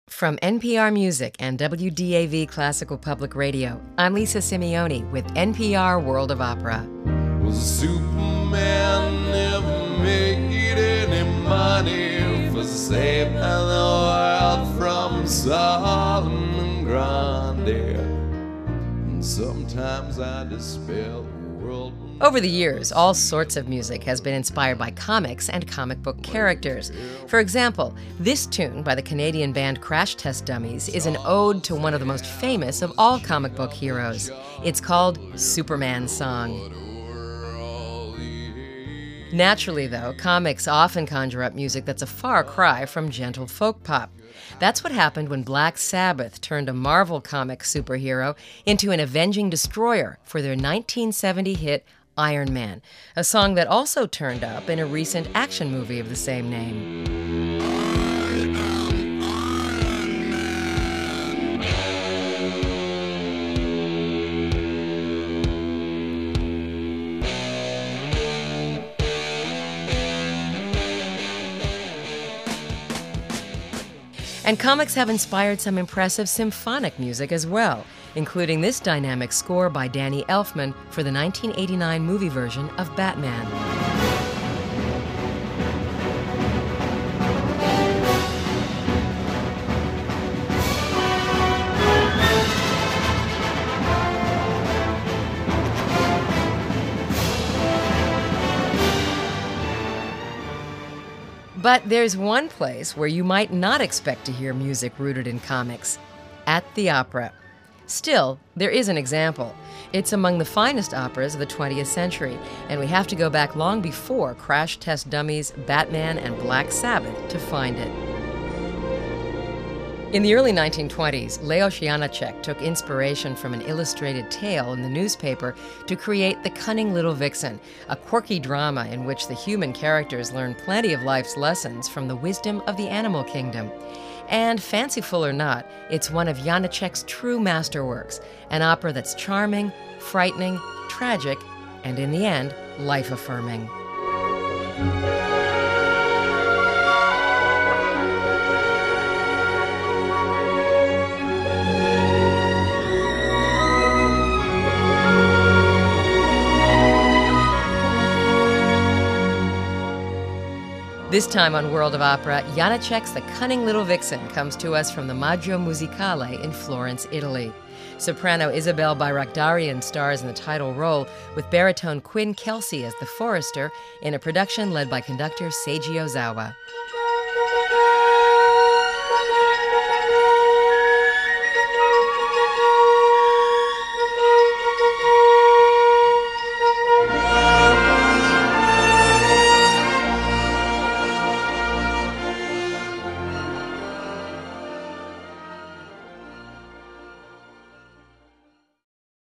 From NPR Music and WDAV Classical Public Radio, I'm Lisa Simeoni with NPR World of Opera. Was Superman never made any money for saving the world from Solomon Grundy? And sometimes I despair the world. Over the years, all sorts of music has been inspired by comics and comic book characters. For example, this tune by the Canadian band Crash Test Dummies is an ode to one of the most famous of all comic book heroes. It's called Superman's Song. Naturally, though, comics often conjure up music that's a far cry from gentle folk pop. That's what happened when Black Sabbath turned a Marvel comic superhero into an avenging destroyer for their 1970 hit Iron Man, a song that also turned up in a recent action movie of the same name. And comics have inspired some impressive symphonic music as well, including this dynamic score by Danny Elfman for the 1989 movie version of Batman. But there's one place where you might not expect to hear music rooted in comics: at the opera. Still, there is an example. It's among the finest operas of the 20th century, and we have to go back long before Crash Test Dummies, Batman, and Black Sabbath to find it. In the early 1920s, Leos Janáček took inspiration from an illustrated tale in the newspaper to create The Cunning Little Vixen, a quirky drama in which the human characters learn plenty of life's lessons from the wisdom of the animal kingdom. And fanciful or not, it's one of Janáček's true masterworks, an opera that's charming, frightening, tragic, and in the end, life-affirming. This time on World of Opera, Janáček's The Cunning Little Vixen comes to us from the Maggio Musicale in Florence, Italy. Soprano Isabelle Bayrakdarian stars in the title role, with baritone Quinn Kelsey as the forester in a production led by conductor Seiji Ozawa.